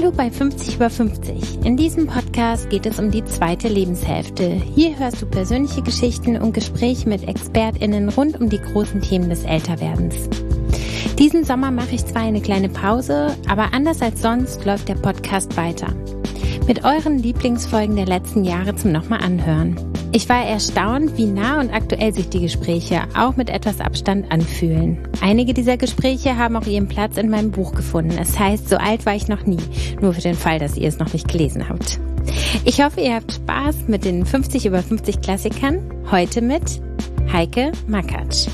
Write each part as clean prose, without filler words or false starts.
Hallo bei 50 über 50. In diesem Podcast geht es um die zweite Lebenshälfte. Hier hörst du persönliche Geschichten und Gespräche mit ExpertInnen rund um die großen Themen des Älterwerdens. Diesen Sommer mache ich zwar eine kleine Pause, aber anders als sonst läuft der Podcast weiter. Mit euren Lieblingsfolgen der letzten Jahre zum nochmal anhören. Ich war erstaunt, wie nah und aktuell sich die Gespräche auch mit etwas Abstand anfühlen. Einige dieser Gespräche haben auch ihren Platz in meinem Buch gefunden. Es heißt, so alt war ich noch nie, nur für den Fall, dass ihr es noch nicht gelesen habt. Ich hoffe, ihr habt Spaß mit den 50 über 50 Klassikern. Heute mit Heike Makatsch.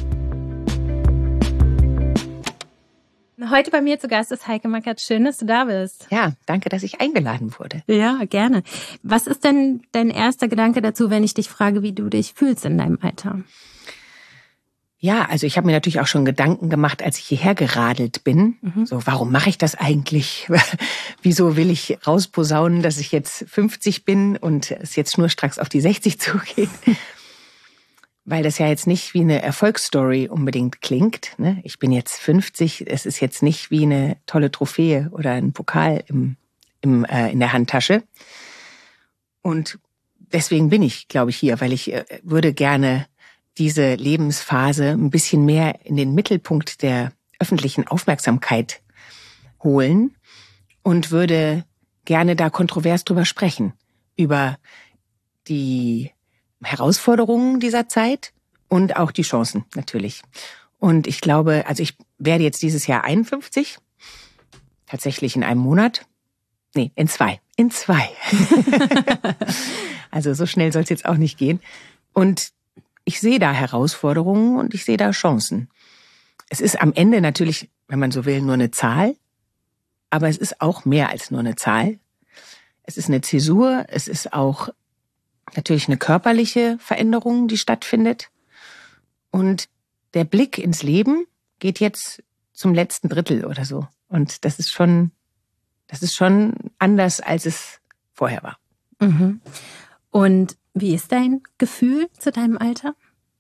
Heute bei mir zu Gast ist Heike Makatsch. Schön, dass du da bist. Ja, danke, dass ich eingeladen wurde. Ja, gerne. Was ist denn dein erster Gedanke dazu, wenn ich dich frage, wie du dich fühlst in deinem Alter? Ja, also ich habe mir natürlich auch schon Gedanken gemacht, als ich hierher geradelt bin. So, warum mache ich das eigentlich? Wieso will ich rausposaunen, dass ich jetzt 50 bin und es jetzt schnurstracks auf die 60 zugeht? Weil das ja jetzt nicht wie eine Erfolgsstory unbedingt klingt. Ne? Ich bin jetzt 50, es ist jetzt nicht wie eine tolle Trophäe oder ein Pokal in der Handtasche. Und deswegen bin ich, glaube ich, hier, weil ich würde gerne diese Lebensphase ein bisschen mehr in den Mittelpunkt der öffentlichen Aufmerksamkeit holen und würde gerne da kontrovers drüber sprechen. Über die Herausforderungen dieser Zeit und auch die Chancen natürlich. Und ich glaube, also ich werde jetzt dieses Jahr 51, tatsächlich in einem Monat. Nee, in zwei. Also so schnell soll es jetzt auch nicht gehen. Und ich sehe da Herausforderungen und ich sehe da Chancen. Es ist am Ende natürlich, wenn man so will, nur eine Zahl, aber es ist auch mehr als nur eine Zahl. Es ist eine Zäsur, es ist auch natürlich eine körperliche Veränderung, die stattfindet. Und der Blick ins Leben geht jetzt zum letzten Drittel oder so. Und das ist schon anders, als es vorher war. Mhm. Und wie ist dein Gefühl zu deinem Alter?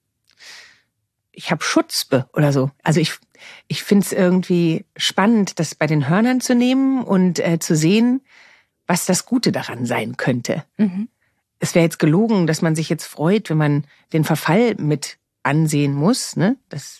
Ich habe Schutzpe oder so. Also ich finde es irgendwie spannend, das bei den Hörnern zu nehmen und zu sehen, was das Gute daran sein könnte. Mhm. Es wäre jetzt gelogen, dass man sich jetzt freut, wenn man den Verfall mit ansehen muss, ne?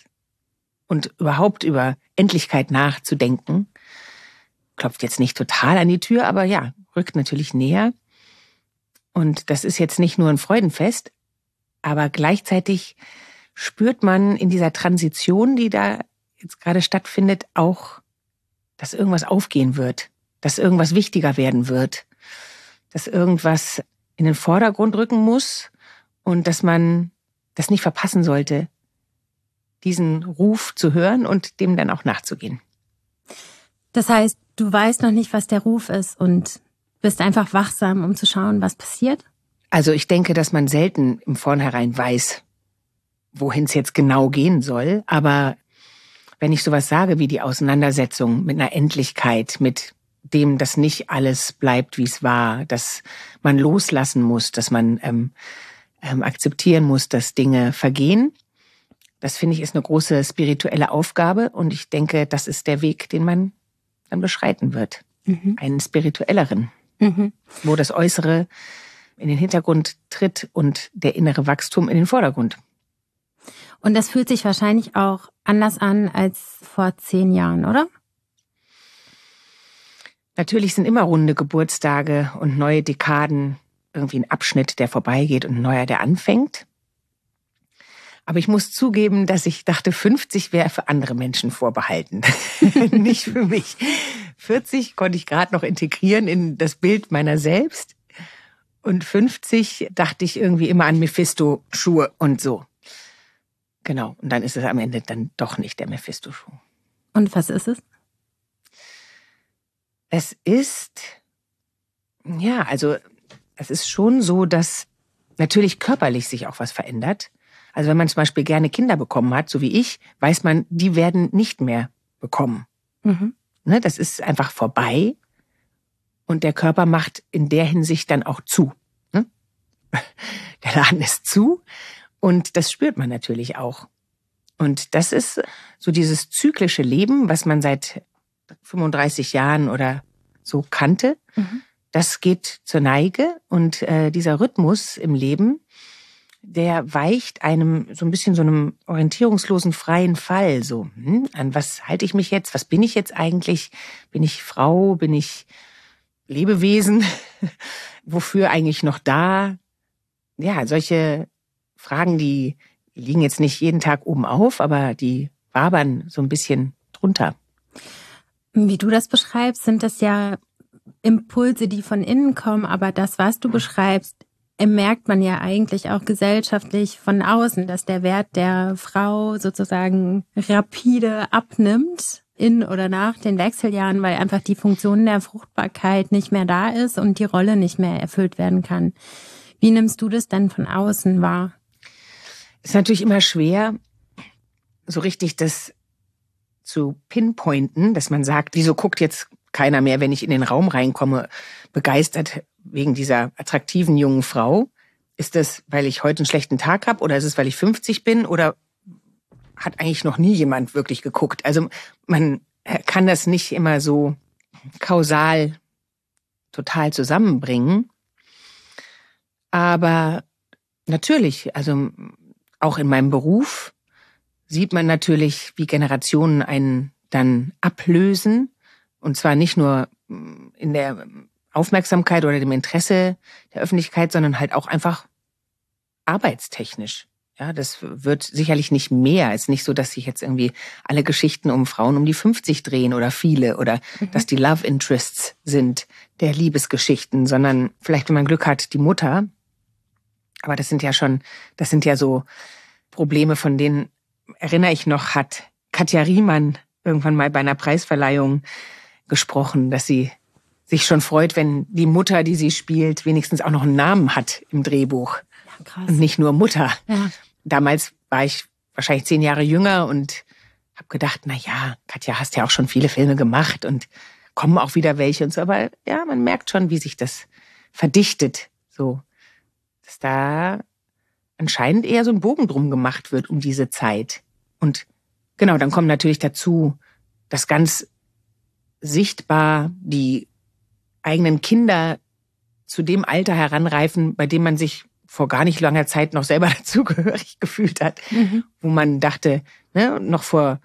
Und überhaupt über Endlichkeit nachzudenken. Klopft jetzt nicht total an die Tür, aber ja, rückt natürlich näher. Und das ist jetzt nicht nur ein Freudenfest, aber gleichzeitig spürt man in dieser Transition, die da jetzt gerade stattfindet, auch, dass irgendwas aufgehen wird, dass irgendwas wichtiger werden wird, dass irgendwas in den Vordergrund rücken muss und dass man das nicht verpassen sollte, diesen Ruf zu hören und dem dann auch nachzugehen. Das heißt, du weißt noch nicht, was der Ruf ist und bist einfach wachsam, um zu schauen, was passiert? Also ich denke, dass man selten im Vornherein weiß, wohin es jetzt genau gehen soll. Aber wenn ich sowas sage wie die Auseinandersetzung mit einer Endlichkeit, mit dem, dass nicht alles bleibt, wie es war, dass man loslassen muss, dass man akzeptieren muss, dass Dinge vergehen. Das finde ich ist eine große spirituelle Aufgabe und ich denke, das ist der Weg, den man dann beschreiten wird. Mhm. Einen spirituelleren, wo das Äußere in den Hintergrund tritt und der innere Wachstum in den Vordergrund. Und das fühlt sich wahrscheinlich auch anders an als vor 10 Jahren, oder? Natürlich sind immer runde Geburtstage und neue Dekaden irgendwie ein Abschnitt, der vorbeigeht und ein neuer, der anfängt. Aber ich muss zugeben, dass ich dachte, 50 wäre für andere Menschen vorbehalten. Nicht für mich. 40 konnte ich gerade noch integrieren in das Bild meiner selbst. Und 50 dachte ich irgendwie immer an Mephisto-Schuhe und so. Genau. Und dann ist es am Ende dann doch nicht der Mephisto-Schuh. Und was ist es? Es ist, ja, also es ist schon so, dass natürlich körperlich sich auch was verändert. Also wenn man zum Beispiel gerne Kinder bekommen hat, so wie ich, weiß man, die werden nicht mehr bekommen. Mhm. Ne, das ist einfach vorbei und der Körper macht in der Hinsicht dann auch zu. Ne? Der Laden ist zu und das spürt man natürlich auch. Und das ist so dieses zyklische Leben, was man seit 35 Jahren oder so kannte, das geht zur Neige. Und dieser Rhythmus im Leben, der weicht einem so ein bisschen so einem orientierungslosen freien Fall. So, an was halte ich mich jetzt? Was bin ich jetzt eigentlich? Bin ich Frau? Bin ich Lebewesen? Wofür eigentlich noch da? Ja, solche Fragen, die liegen jetzt nicht jeden Tag oben auf, aber die wabern so ein bisschen drunter. Wie du das beschreibst, sind das ja Impulse, die von innen kommen, aber das, was du beschreibst, merkt man ja eigentlich auch gesellschaftlich von außen, dass der Wert der Frau sozusagen rapide abnimmt in oder nach den Wechseljahren, weil einfach die Funktion der Fruchtbarkeit nicht mehr da ist und die Rolle nicht mehr erfüllt werden kann. Wie nimmst du das denn von außen wahr? Ist natürlich immer schwer, so richtig das zu pinpointen, dass man sagt, wieso guckt jetzt keiner mehr, wenn ich in den Raum reinkomme, begeistert wegen dieser attraktiven jungen Frau? Ist das, weil ich heute einen schlechten Tag habe, oder ist es, weil ich 50 bin, oder hat eigentlich noch nie jemand wirklich geguckt? Also man kann das nicht immer so kausal total zusammenbringen. Aber natürlich, also auch in meinem Beruf sieht man natürlich, wie Generationen einen dann ablösen. Und zwar nicht nur in der Aufmerksamkeit oder dem Interesse der Öffentlichkeit, sondern halt auch einfach arbeitstechnisch. Ja, das wird sicherlich nicht mehr. Es ist nicht so, dass sich jetzt irgendwie alle Geschichten um Frauen um die 50 drehen oder viele oder dass die Love Interests sind der Liebesgeschichten, sondern vielleicht, wenn man Glück hat, die Mutter. Aber das sind ja so Probleme, von denen erinnere ich noch, hat Katja Riemann irgendwann mal bei einer Preisverleihung gesprochen, dass sie sich schon freut, wenn die Mutter, die sie spielt, wenigstens auch noch einen Namen hat im Drehbuch. Ja, krass. Und nicht nur Mutter. Ja. Damals war ich wahrscheinlich 10 Jahre jünger und habe gedacht, na ja, Katja, hast ja auch schon viele Filme gemacht und kommen auch wieder welche und so. Aber ja, man merkt schon, wie sich das verdichtet, so, dass da anscheinend eher so ein Bogen drum gemacht wird um diese Zeit. Und genau, dann kommt natürlich dazu, dass ganz sichtbar die eigenen Kinder zu dem Alter heranreifen, bei dem man sich vor gar nicht langer Zeit noch selber dazugehörig gefühlt hat. Wo man dachte, ne, noch vor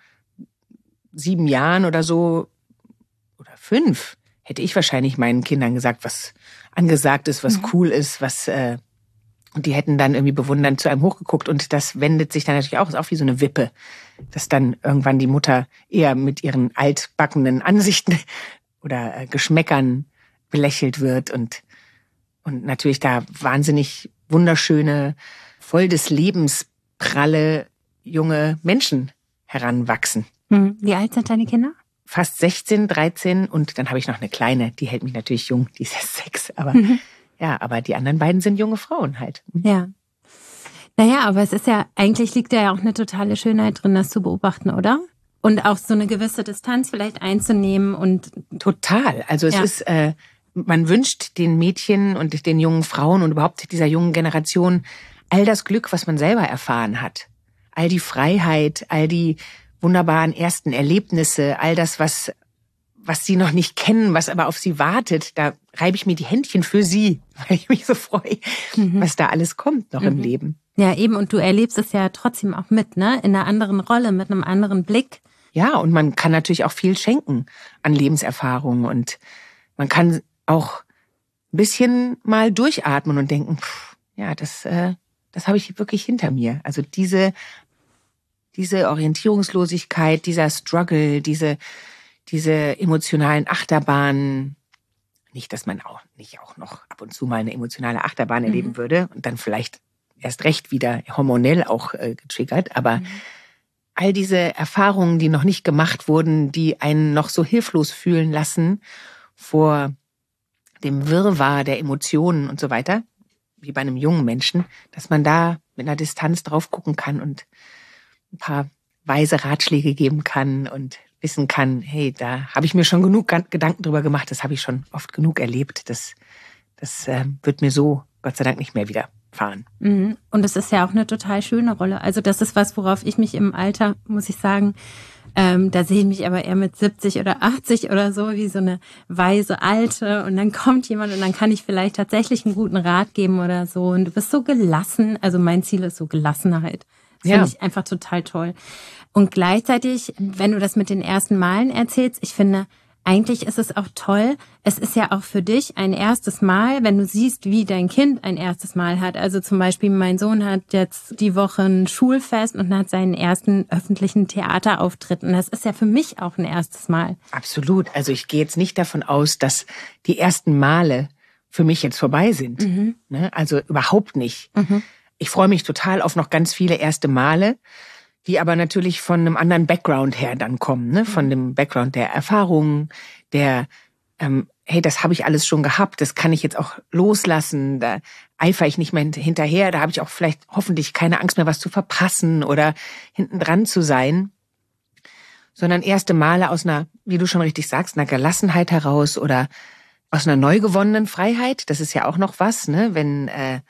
7 Jahren oder so, oder 5, hätte ich wahrscheinlich meinen Kindern gesagt, was angesagt ist, was cool ist, was und die hätten dann irgendwie bewundernd zu einem hochgeguckt. Und das wendet sich dann natürlich auch, ist auch wie so eine Wippe, dass dann irgendwann die Mutter eher mit ihren altbackenen Ansichten oder Geschmäckern belächelt wird und natürlich da wahnsinnig wunderschöne, voll des Lebens pralle junge Menschen heranwachsen. Wie alt sind deine Kinder? Fast 16, 13 und dann habe ich noch eine kleine, die hält mich natürlich jung, die ist erst 6, aber ja, aber die anderen beiden sind junge Frauen halt. Ja. Naja, aber es ist ja, eigentlich liegt da ja auch eine totale Schönheit drin, das zu beobachten, oder? Und auch so eine gewisse Distanz vielleicht einzunehmen und... Total. Also es ist, man wünscht den Mädchen und den jungen Frauen und überhaupt dieser jungen Generation all das Glück, was man selber erfahren hat. All die Freiheit, all die wunderbaren ersten Erlebnisse, all das, was sie noch nicht kennen, was aber auf sie wartet. Da reibe ich mir die Händchen für sie, weil ich mich so freue, was da alles kommt noch im Leben. Ja, eben. Und du erlebst es ja trotzdem auch mit, ne? In einer anderen Rolle, mit einem anderen Blick. Ja, und man kann natürlich auch viel schenken an Lebenserfahrung und man kann auch ein bisschen mal durchatmen und denken, ja, das habe ich wirklich hinter mir. Also diese Orientierungslosigkeit, dieser Struggle, diese emotionalen Achterbahnen, nicht, dass man auch nicht auch noch ab und zu mal eine emotionale Achterbahn erleben würde und dann vielleicht erst recht wieder hormonell auch getriggert, aber all diese Erfahrungen, die noch nicht gemacht wurden, die einen noch so hilflos fühlen lassen vor dem Wirrwarr der Emotionen und so weiter, wie bei einem jungen Menschen, dass man da mit einer Distanz drauf gucken kann und ein paar weise Ratschläge geben kann und wissen kann, hey, da habe ich mir schon genug Gedanken drüber gemacht, das habe ich schon oft genug erlebt, das wird mir so Gott sei Dank nicht mehr widerfahren. Und es ist ja auch eine total schöne Rolle. Also das ist was, worauf ich mich im Alter, muss ich sagen, Da sehe ich mich aber eher mit 70 oder 80 oder so, wie so eine weise Alte. Und dann kommt jemand und dann kann ich vielleicht tatsächlich einen guten Rat geben oder so. Und du bist so gelassen. Also mein Ziel ist so Gelassenheit. Das finde ich einfach total toll. Und gleichzeitig, wenn du das mit den ersten Malen erzählst, ich finde, eigentlich ist es auch toll. Es ist ja auch für dich ein erstes Mal, wenn du siehst, wie dein Kind ein erstes Mal hat. Also zum Beispiel mein Sohn hat jetzt die Woche ein Schulfest und hat seinen ersten öffentlichen Theaterauftritt. Und das ist ja für mich auch ein erstes Mal. Absolut. Also ich gehe jetzt nicht davon aus, dass die ersten Male für mich jetzt vorbei sind. Mhm. Also überhaupt nicht. Mhm. Ich freue mich total auf noch ganz viele erste Male, die aber natürlich von einem anderen Background her dann kommen, ne? Von dem Background der Erfahrungen, der, hey, das habe ich alles schon gehabt, das kann ich jetzt auch loslassen, da eifere ich nicht mehr hinterher, da habe ich auch vielleicht hoffentlich keine Angst mehr, was zu verpassen oder hinten dran zu sein, sondern erste Male aus einer, wie du schon richtig sagst, einer Gelassenheit heraus oder aus einer neu gewonnenen Freiheit, das ist ja auch noch was, ne? Wenn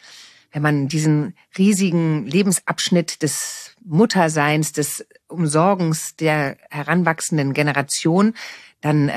man diesen riesigen Lebensabschnitt des Mutterseins, des Umsorgens der heranwachsenden Generation, dann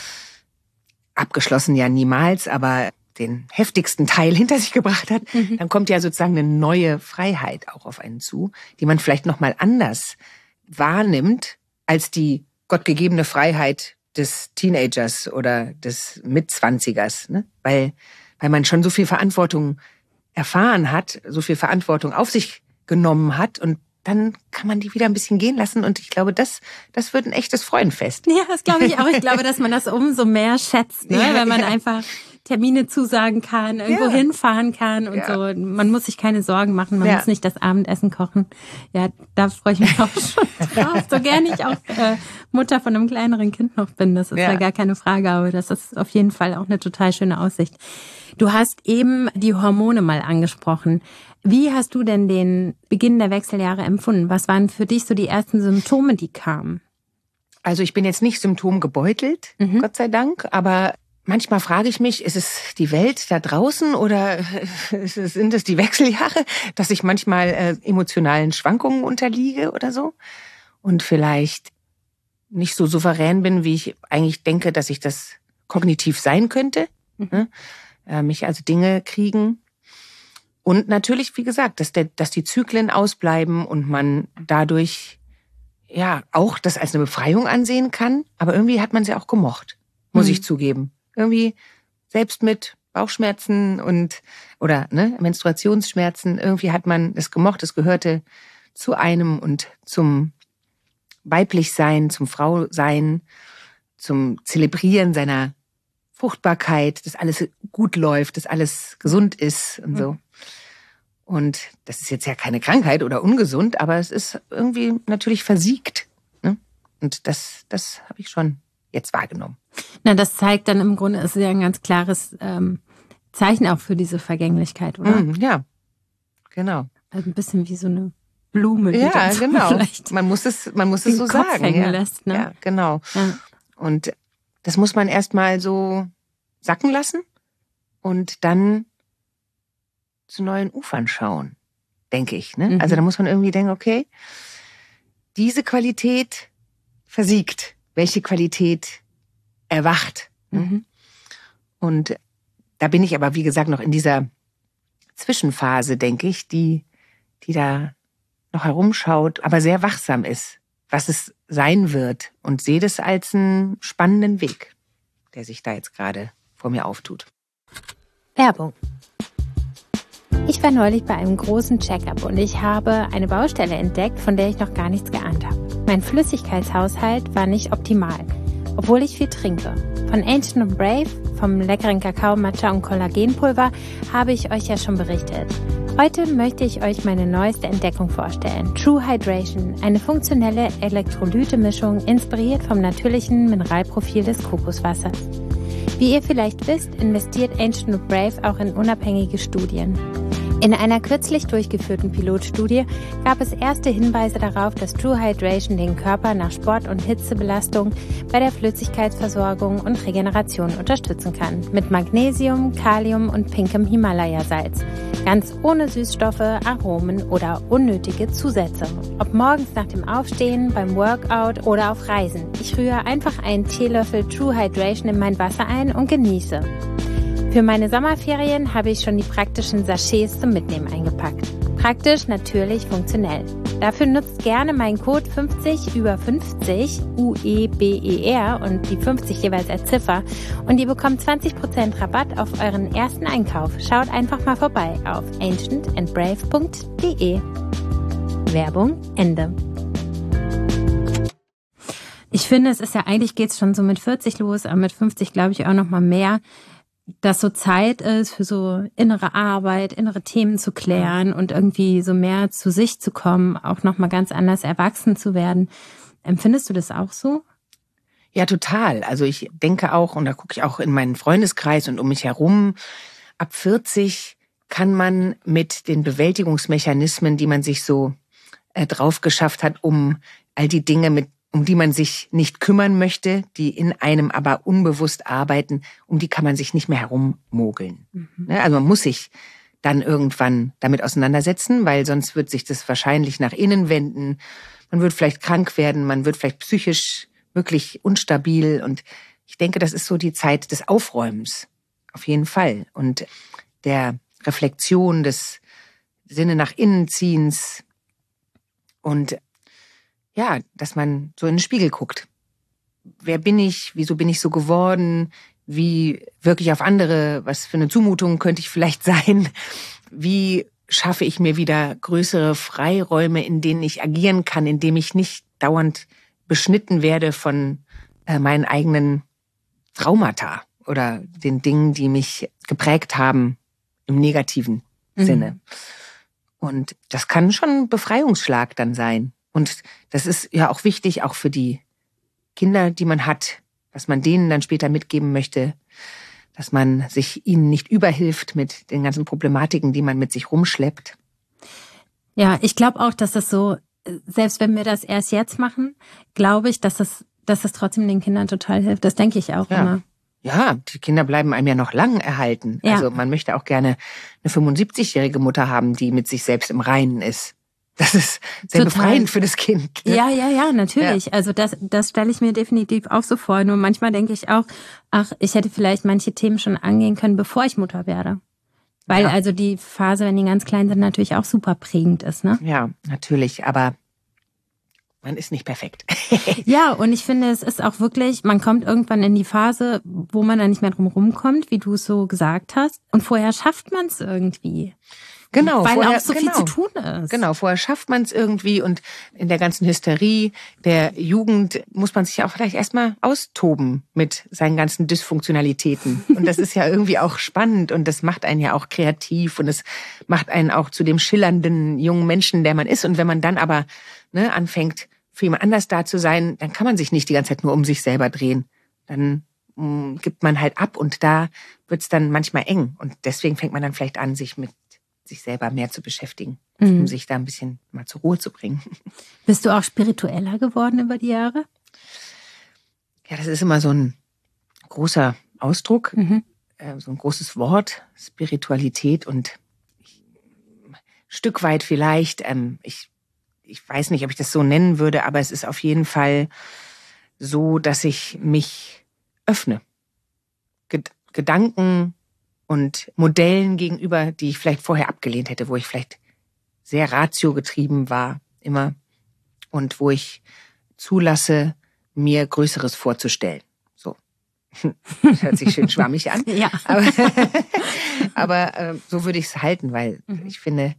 abgeschlossen ja niemals, aber den heftigsten Teil hinter sich gebracht hat, dann kommt ja sozusagen eine neue Freiheit auch auf einen zu, die man vielleicht noch mal anders wahrnimmt als die gottgegebene Freiheit des Teenagers oder des Mitzwanzigers, ne? Weil man schon so viel Verantwortung erfahren hat, so viel Verantwortung auf sich genommen hat und dann kann man die wieder ein bisschen gehen lassen und ich glaube, das wird ein echtes Freudenfest. Ja, das glaube ich auch. Ich glaube, dass man das umso mehr schätzt, ne? Wenn man einfach Termine zusagen kann, irgendwo hinfahren kann und so. Man muss sich keine Sorgen machen, man muss nicht das Abendessen kochen. Ja, da freue ich mich auch schon drauf. So gerne ich auch Mutter von einem kleineren Kind noch bin, das ist ja gar keine Frage, aber das ist auf jeden Fall auch eine total schöne Aussicht. Du hast eben die Hormone mal angesprochen. Wie hast du denn den Beginn der Wechseljahre empfunden? Was waren für dich so die ersten Symptome, die kamen? Also ich bin jetzt nicht symptomgebeutelt, Gott sei Dank, aber manchmal frage ich mich, ist es die Welt da draußen oder sind es die Wechseljahre, dass ich manchmal emotionalen Schwankungen unterliege oder so und vielleicht nicht so souverän bin, wie ich eigentlich denke, dass ich das kognitiv sein könnte. Mich also Dinge kriegen. Und natürlich, wie gesagt, dass die Zyklen ausbleiben und man dadurch ja auch das als eine Befreiung ansehen kann. Aber irgendwie hat man sie auch gemocht, muss ich zugeben. Irgendwie selbst mit Bauchschmerzen oder Menstruationsschmerzen, irgendwie hat man es gemocht, es gehörte zu einem und zum Weiblichsein, zum Frausein, zum Zelebrieren seiner Fruchtbarkeit, dass alles gut läuft, dass alles gesund ist und so. Und das ist jetzt ja keine Krankheit oder ungesund, aber es ist irgendwie natürlich versiegt. Ne? Und das habe ich schon jetzt wahrgenommen. Na, das zeigt dann im Grunde, ist ja ein ganz klares Zeichen auch für diese Vergänglichkeit, oder? Ja, genau. Also ein bisschen wie so eine Blume, die ja, genau. Vielleicht man muss es so sagen. Hängen lässt, ne? Ja, genau. Ja. Und das muss man erstmal so sacken lassen und dann zu neuen Ufern schauen, denke ich. Ne? Also da muss man irgendwie denken, okay, diese Qualität versiegt. Welche Qualität erwacht? Und da bin ich aber, wie gesagt, noch in dieser Zwischenphase, denke ich, die da noch herumschaut, aber sehr wachsam ist, was es sein wird und sehe das als einen spannenden Weg, der sich da jetzt gerade vor mir auftut. Werbung. Ich war neulich bei einem großen Check-up und ich habe eine Baustelle entdeckt, von der ich noch gar nichts geahnt habe. Mein Flüssigkeitshaushalt war nicht optimal, obwohl ich viel trinke. Von Ancient & Brave, vom leckeren Kakao, Matcha und Kollagenpulver habe ich euch ja schon berichtet. Heute möchte ich euch meine neueste Entdeckung vorstellen. True Hydration, eine funktionelle Elektrolyte-Mischung, inspiriert vom natürlichen Mineralprofil des Kokoswassers. Wie ihr vielleicht wisst, investiert Ancient & Brave auch in unabhängige Studien. In einer kürzlich durchgeführten Pilotstudie gab es erste Hinweise darauf, dass True Hydration den Körper nach Sport- und Hitzebelastung bei der Flüssigkeitsversorgung und Regeneration unterstützen kann. Mit Magnesium, Kalium und pinkem Himalaya-Salz. Ganz ohne Süßstoffe, Aromen oder unnötige Zusätze. Ob morgens nach dem Aufstehen, beim Workout oder auf Reisen. Ich rühre einfach einen Teelöffel True Hydration in mein Wasser ein und genieße. Für meine Sommerferien habe ich schon die praktischen Sachets zum Mitnehmen eingepackt. Praktisch, natürlich, funktionell. Dafür nutzt gerne meinen Code 50über50 UEBER und die 50 jeweils als Ziffer und ihr bekommt 20% Rabatt auf euren ersten Einkauf. Schaut einfach mal vorbei auf ancientandbrave.de. Werbung Ende. Ich finde, es ist ja eigentlich geht's schon so mit 40 los, aber mit 50 glaube ich auch noch mal mehr, dass so Zeit ist für so innere Arbeit, innere Themen zu klären und irgendwie so mehr zu sich zu kommen, auch nochmal ganz anders erwachsen zu werden. Empfindest du das auch so? Ja, total. Also ich denke auch, und da gucke ich auch in meinen Freundeskreis und um mich herum, ab 40 kann man mit den Bewältigungsmechanismen, die man sich so drauf geschafft hat, um all die Dinge, um die man sich nicht kümmern möchte, die in einem aber unbewusst arbeiten, um die kann man sich nicht mehr herummogeln. Also man muss sich dann irgendwann damit auseinandersetzen, weil sonst wird sich das wahrscheinlich nach innen wenden. Man wird vielleicht krank werden, man wird vielleicht psychisch wirklich unstabil. Und ich denke, das ist so die Zeit des Aufräumens, auf jeden Fall. Und der Reflexion, des Sinne nach innen ziehens und ja, dass man so in den Spiegel guckt. Wer bin ich? Wieso bin ich so geworden? Wie wirke ich auf andere? Was für eine Zumutung könnte ich vielleicht sein? Wie schaffe ich mir wieder größere Freiräume, in denen ich agieren kann, in denen ich nicht dauernd beschnitten werde von meinen eigenen Traumata oder den Dingen, die mich geprägt haben im negativen Sinne. Und das kann schon ein Befreiungsschlag dann sein. Und das ist ja auch wichtig, auch für die Kinder, die man hat, dass man denen dann später mitgeben möchte, dass man sich ihnen nicht überhilft mit den ganzen Problematiken, die man mit sich rumschleppt. Ja, ich glaube auch, dass das so, selbst wenn wir das erst jetzt machen, glaube ich, dass das trotzdem den Kindern total hilft. Das denke ich auch immer. Ja, die Kinder bleiben einem ja noch lang erhalten. Ja. Also man möchte auch gerne eine 75-jährige Mutter haben, die mit sich selbst im Reinen ist. Das ist sehr befreiend für das Kind. Ne? Ja, natürlich. Ja. Also das stelle ich mir definitiv auch so vor. Nur manchmal denke ich auch, ich hätte vielleicht manche Themen schon angehen können, bevor ich Mutter werde. Weil also die Phase, wenn die ganz klein sind, natürlich auch super prägend ist, ne? Ja, natürlich. Aber man ist nicht perfekt. Ja, und ich finde, es ist auch wirklich, man kommt irgendwann in die Phase, wo man da nicht mehr drum rumkommt, wie du es so gesagt hast. Und vorher schafft man es irgendwie. Genau, weil vorher, auch so viel zu tun ist. Genau, vorher schafft man es irgendwie und in der ganzen Hysterie der Jugend muss man sich ja auch vielleicht erstmal austoben mit seinen ganzen Dysfunktionalitäten. Und das ist ja irgendwie auch spannend und das macht einen ja auch kreativ und es macht einen auch zu dem schillernden jungen Menschen, der man ist. Und wenn man dann aber anfängt, für jemand anders da zu sein, dann kann man sich nicht die ganze Zeit nur um sich selber drehen. Dann gibt man halt ab und da wird's dann manchmal eng. Und deswegen fängt man dann vielleicht an, sich mit sich selber mehr zu beschäftigen, um sich da ein bisschen mal zur Ruhe zu bringen. Bist du auch spiritueller geworden über die Jahre? Ja, das ist immer so ein großer Ausdruck, so ein großes Wort, Spiritualität und ein Stück weit vielleicht, ich weiß nicht, ob ich das so nennen würde, aber es ist auf jeden Fall so, dass ich mich öffne. Gedanken und Modellen gegenüber, die ich vielleicht vorher abgelehnt hätte, wo ich vielleicht sehr ratiogetrieben war, immer. Und wo ich zulasse, mir Größeres vorzustellen. So. Das hört sich schön schwammig an. Ja. Aber so würde ich es halten, weil ich finde,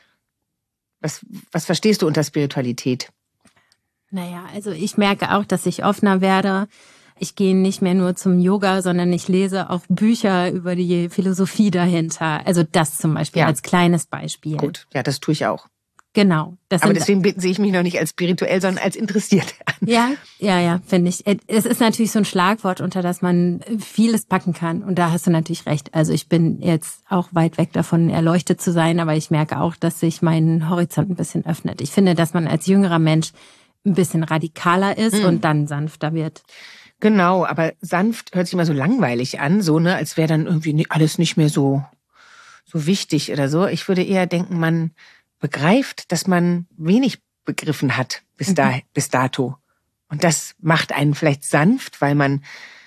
was verstehst du unter Spiritualität? Naja, also ich merke auch, dass ich offener werde. Ich gehe nicht mehr nur zum Yoga, sondern ich lese auch Bücher über die Philosophie dahinter. Also das zum Beispiel als kleines Beispiel. Gut, ja, das tue ich auch. Genau. Aber deswegen sehe ich mich noch nicht als spirituell, sondern als interessiert an. Ja, finde ich. Es ist natürlich so ein Schlagwort, unter das man vieles packen kann. Und da hast du natürlich recht. Also ich bin jetzt auch weit weg davon, erleuchtet zu sein, aber ich merke auch, dass sich mein Horizont ein bisschen öffnet. Ich finde, dass man als jüngerer Mensch ein bisschen radikaler ist und dann sanfter wird. Genau, aber sanft hört sich immer so langweilig an, so, ne, als wäre dann irgendwie alles nicht mehr so wichtig oder so. Ich würde eher denken, man begreift, dass man wenig begriffen hat bis dato. Und das macht einen vielleicht sanft, weil man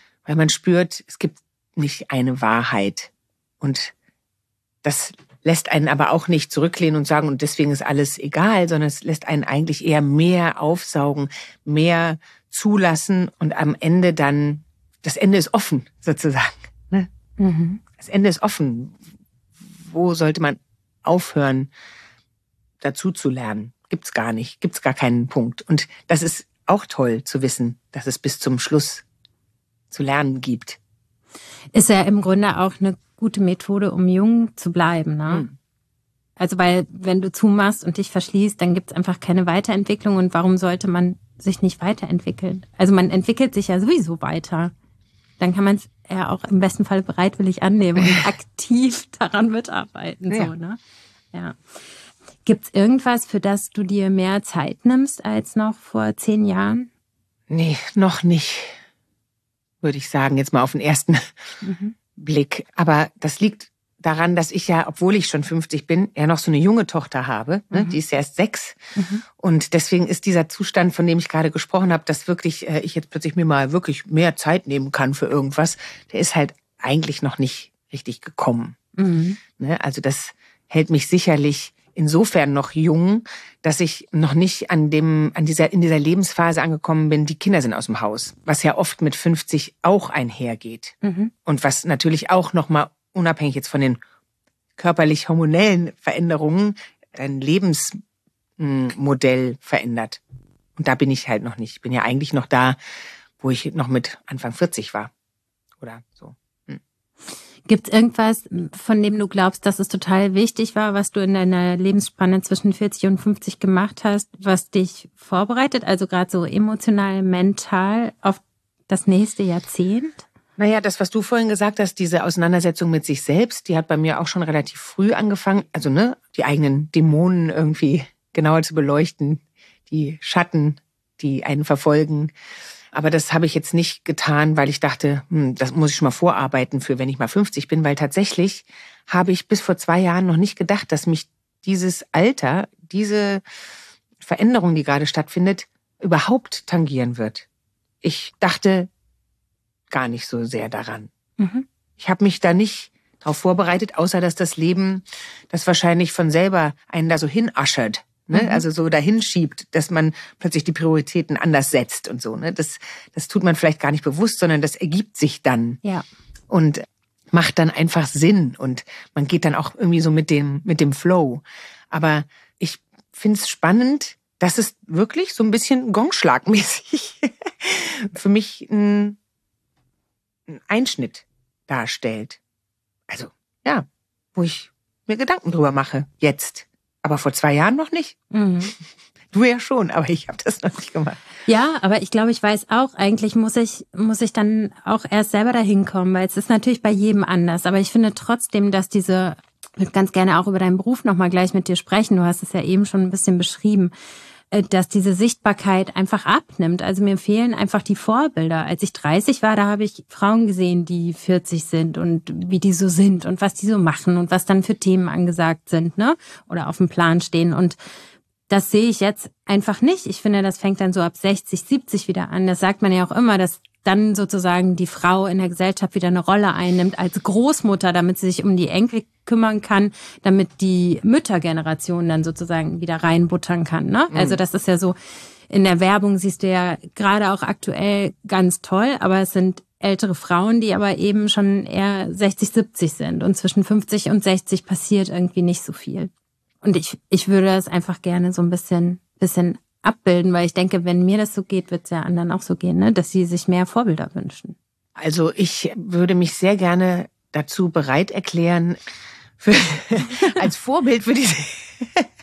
spürt, es gibt nicht eine Wahrheit. Und das lässt einen aber auch nicht zurücklehnen und sagen, und deswegen ist alles egal, sondern es lässt einen eigentlich eher mehr aufsaugen, mehr zulassen und am Ende dann, das Ende ist offen sozusagen. Ne? Das Ende ist offen. Wo sollte man aufhören, dazu zu lernen? Gibt's gar nicht. Gibt's gar keinen Punkt. Und das ist auch toll zu wissen, dass es bis zum Schluss zu lernen gibt. Ist ja im Grunde auch eine gute Methode, um jung zu bleiben, ne? Also weil, wenn du zumachst und dich verschließt, dann gibt's einfach keine Weiterentwicklung. Und warum sollte man sich nicht weiterentwickeln? Also man entwickelt sich ja sowieso weiter. Dann kann man es ja auch im besten Fall bereitwillig annehmen und aktiv daran mitarbeiten. Ja. So, ne? Ja. Gibt's irgendwas, für das du dir mehr Zeit nimmst als noch vor 10 Jahren? Nee, noch nicht, würde ich sagen, jetzt mal auf den ersten Blick. Aber das liegt daran, dass ich ja, obwohl ich schon 50 bin, ja noch so eine junge Tochter habe. Ne? Die ist ja erst 6. Und deswegen ist dieser Zustand, von dem ich gerade gesprochen habe, dass wirklich ich jetzt plötzlich mir mal wirklich mehr Zeit nehmen kann für irgendwas, der ist halt eigentlich noch nicht richtig gekommen. Ne? Also das hält mich sicherlich insofern noch jung, dass ich noch nicht in dieser Lebensphase angekommen bin, die Kinder sind aus dem Haus, was ja oft mit 50 auch einhergeht. Und was natürlich auch nochmal unabhängig jetzt von den körperlich-hormonellen Veränderungen dein Lebensmodell verändert. Und da bin ich halt noch nicht. Ich bin ja eigentlich noch da, wo ich noch mit Anfang 40 war. Oder so. Gibt es irgendwas, von dem du glaubst, dass es total wichtig war, was du in deiner Lebensspanne zwischen 40 und 50 gemacht hast, was dich vorbereitet, also gerade so emotional, mental auf das nächste Jahrzehnt? Naja, das, was du vorhin gesagt hast, diese Auseinandersetzung mit sich selbst, die hat bei mir auch schon relativ früh angefangen. Also die eigenen Dämonen irgendwie genauer zu beleuchten, die Schatten, die einen verfolgen. Aber das habe ich jetzt nicht getan, weil ich dachte, das muss ich schon mal vorarbeiten für, wenn ich mal 50 bin. Weil tatsächlich habe ich bis vor 2 Jahren noch nicht gedacht, dass mich dieses Alter, diese Veränderung, die gerade stattfindet, überhaupt tangieren wird. Ich dachte gar nicht so sehr daran. Ich habe mich da nicht darauf vorbereitet, außer dass das Leben das wahrscheinlich von selber einen da so hinaschert. Ne? Also so dahin schiebt, dass man plötzlich die Prioritäten anders setzt und so. Ne? Das tut man vielleicht gar nicht bewusst, sondern das ergibt sich dann. Ja. Und macht dann einfach Sinn. Und man geht dann auch irgendwie so mit dem Flow. Aber ich finde es spannend, dass es wirklich so ein bisschen gongschlagmäßig für mich ein Einschnitt darstellt. Also, ja, wo ich mir Gedanken drüber mache, jetzt. Aber vor 2 Jahren noch nicht. Du ja schon, aber ich habe das noch nicht gemacht. Ja, aber ich glaube, ich weiß auch, eigentlich muss ich dann auch erst selber dahin kommen, weil es ist natürlich bei jedem anders. Aber ich finde trotzdem, dass ich würde ganz gerne auch über deinen Beruf nochmal gleich mit dir sprechen. Du hast es ja eben schon ein bisschen beschrieben, dass diese Sichtbarkeit einfach abnimmt. Also mir fehlen einfach die Vorbilder. Als ich 30 war, da habe ich Frauen gesehen, die 40 sind und wie die so sind und was die so machen und was dann für Themen angesagt sind, ne? Oder auf dem Plan stehen. Und das sehe ich jetzt einfach nicht. Ich finde, das fängt dann so ab 60, 70 wieder an. Das sagt man ja auch immer, dass dann sozusagen die Frau in der Gesellschaft wieder eine Rolle einnimmt als Großmutter, damit sie sich um die Enkel kümmern kann, damit die Müttergeneration dann sozusagen wieder reinbuttern kann. Ne? Also das ist ja so, in der Werbung siehst du ja gerade auch aktuell ganz toll, aber es sind ältere Frauen, die aber eben schon eher 60, 70 sind. Und zwischen 50 und 60 passiert irgendwie nicht so viel. Und ich würde das einfach gerne so ein bisschen abbilden, weil ich denke, wenn mir das so geht, wird es ja anderen auch so gehen, ne? Dass sie sich mehr Vorbilder wünschen. Also ich würde mich sehr gerne dazu bereit erklären, als Vorbild für diese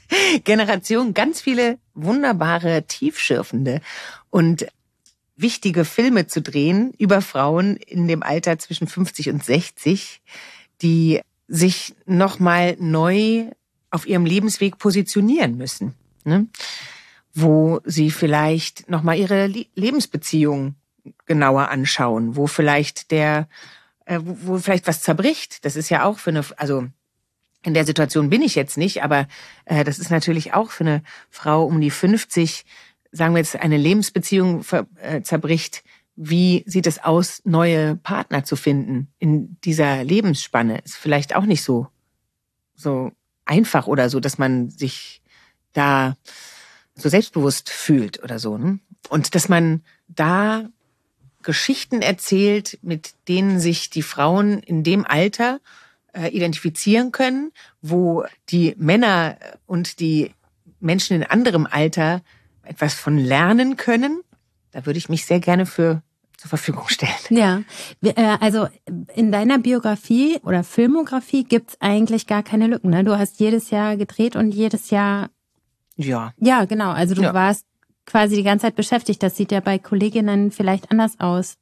Generation ganz viele wunderbare, tiefschürfende und wichtige Filme zu drehen über Frauen in dem Alter zwischen 50 und 60, die sich nochmal neu auf ihrem Lebensweg positionieren müssen, ne? Wo sie vielleicht nochmal ihre Lebensbeziehung genauer anschauen, wo vielleicht wo vielleicht was zerbricht. Das ist ja auch also in der Situation bin ich jetzt nicht, aber das ist natürlich auch für eine Frau um die 50, sagen wir jetzt, eine Lebensbeziehung zerbricht. Wie sieht es aus, neue Partner zu finden in dieser Lebensspanne? Ist vielleicht auch nicht so einfach oder so, dass man sich da so selbstbewusst fühlt oder so, ne? Und dass man da Geschichten erzählt, mit denen sich die Frauen in dem Alter identifizieren können, wo die Männer und die Menschen in anderem Alter etwas von lernen können. Da würde ich mich sehr gerne zur Verfügung stellen. Ja, also in deiner Biografie oder Filmografie gibt's eigentlich gar keine Lücken, ne? Du hast jedes Jahr gedreht und jedes Jahr... Ja, genau. Also du warst quasi die ganze Zeit beschäftigt. Das sieht ja bei Kolleginnen vielleicht anders aus.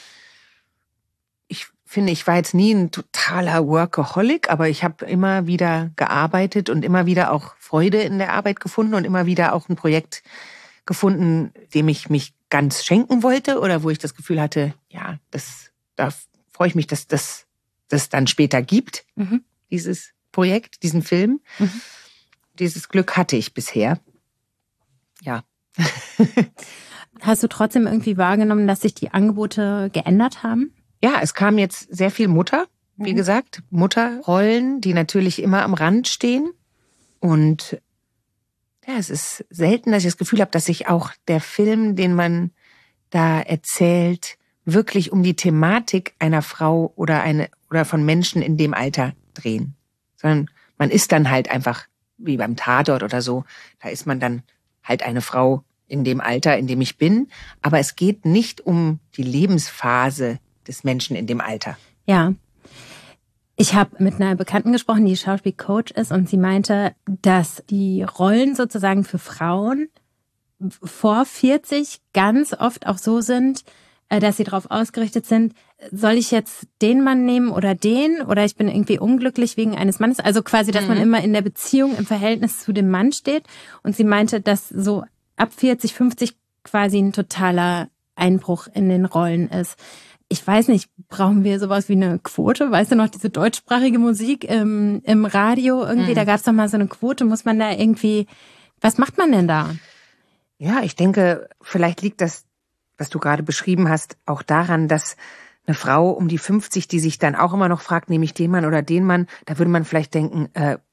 Ich finde, ich war jetzt nie ein totaler Workaholic, aber ich habe immer wieder gearbeitet und immer wieder auch Freude in der Arbeit gefunden und immer wieder auch ein Projekt gefunden, dem ich mich ganz schenken wollte oder wo ich das Gefühl hatte, ja, da freue ich mich, dass das dann später gibt, dieses Projekt, diesen Film. Dieses Glück hatte ich bisher. Ja. Hast du trotzdem irgendwie wahrgenommen, dass sich die Angebote geändert haben? Ja, es kam jetzt sehr viel Mutter, wie gesagt, Mutterrollen, die natürlich immer am Rand stehen. Und ja, es ist selten, dass ich das Gefühl habe, dass sich auch der Film, den man da erzählt, wirklich um die Thematik einer Frau oder von Menschen in dem Alter drehen. Sondern man ist dann halt einfach, wie beim Tatort oder so, da ist man dann halt eine Frau in dem Alter, in dem ich bin. Aber es geht nicht um die Lebensphase des Menschen in dem Alter. Ja. Ich habe mit einer Bekannten gesprochen, die Schauspielcoach ist, und sie meinte, dass die Rollen sozusagen für Frauen vor 40 ganz oft auch so sind, dass sie darauf ausgerichtet sind, soll ich jetzt den Mann nehmen oder ich bin irgendwie unglücklich wegen eines Mannes. Also quasi, dass man immer in der Beziehung im Verhältnis zu dem Mann steht. Und sie meinte, dass so ab 40, 50 quasi ein totaler Einbruch in den Rollen ist. Ich weiß nicht, brauchen wir sowas wie eine Quote? Weißt du noch, diese deutschsprachige Musik im Radio irgendwie, da gab es doch mal so eine Quote. Muss man da irgendwie, was macht man denn da? Ja, ich denke, vielleicht liegt das, was du gerade beschrieben hast, auch daran, dass eine Frau um die 50, die sich dann auch immer noch fragt, nehme ich den Mann oder den Mann, da würde man vielleicht denken,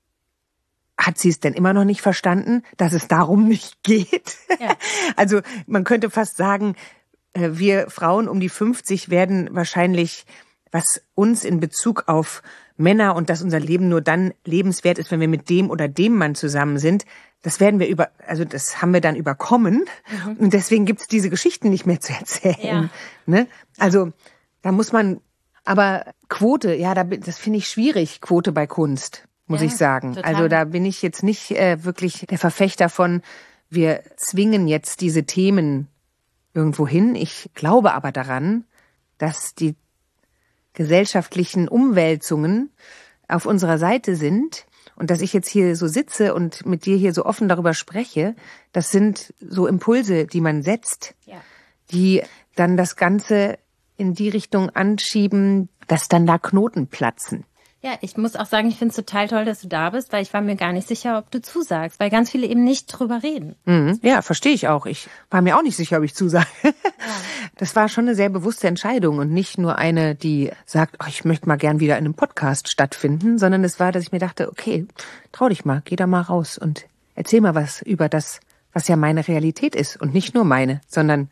hat sie es denn immer noch nicht verstanden, dass es darum nicht geht? Ja. Also man könnte fast sagen, wir Frauen um die 50 werden wahrscheinlich, was uns in Bezug auf Männer und dass unser Leben nur dann lebenswert ist, wenn wir mit dem oder dem Mann zusammen sind, das haben wir dann überkommen. Und deswegen gibt's diese Geschichten nicht mehr zu erzählen. Ja. Ne? Also da muss man, aber Quote, ja, das finde ich schwierig, Quote bei Kunst, muss ich sagen. Total. Also da bin ich jetzt nicht wirklich der Verfechter von, wir zwingen jetzt diese Themen irgendwo hin. Ich glaube aber daran, dass die gesellschaftlichen Umwälzungen auf unserer Seite sind und dass ich jetzt hier so sitze und mit dir hier so offen darüber spreche, das sind so Impulse, die man setzt, die dann das Ganze in die Richtung anschieben, dass dann da Knoten platzen. Ja, ich muss auch sagen, ich finde es total toll, dass du da bist, weil ich war mir gar nicht sicher, ob du zusagst, weil ganz viele eben nicht drüber reden. Ja, verstehe ich auch. Ich war mir auch nicht sicher, ob ich zusage. Ja. Das war schon eine sehr bewusste Entscheidung und nicht nur eine, die sagt, ich möchte mal gern wieder in einem Podcast stattfinden, sondern es war, dass ich mir dachte, okay, trau dich mal, geh da mal raus und erzähl mal was über das, was ja meine Realität ist und nicht nur meine, sondern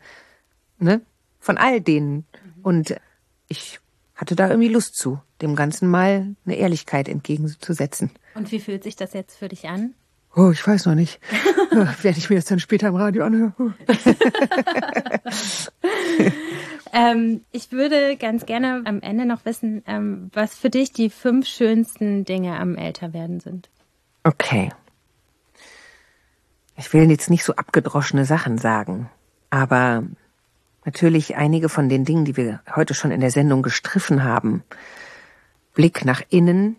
von all denen. Und ich hatte da irgendwie Lust zu, dem Ganzen mal eine Ehrlichkeit entgegenzusetzen. Und wie fühlt sich das jetzt für dich an? Oh, ich weiß noch nicht. Werde ich mir das dann später im Radio anhören? Ich würde ganz gerne am Ende noch wissen, was für dich die 5 schönsten Dinge am Älterwerden sind. Okay. Ich will jetzt nicht so abgedroschene Sachen sagen, aber natürlich einige von den Dingen, die wir heute schon in der Sendung gestriffen haben. Blick nach innen,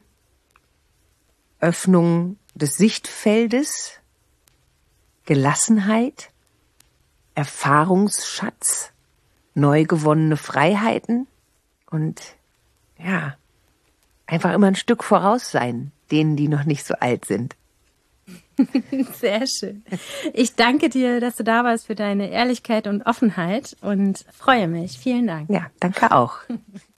Öffnung des Sichtfeldes, Gelassenheit, Erfahrungsschatz, neu gewonnene Freiheiten und ja, einfach immer ein Stück voraus sein, denen, die noch nicht so alt sind. Sehr schön. Ich danke dir, dass du da warst für deine Ehrlichkeit und Offenheit und freue mich. Vielen Dank. Ja, danke auch.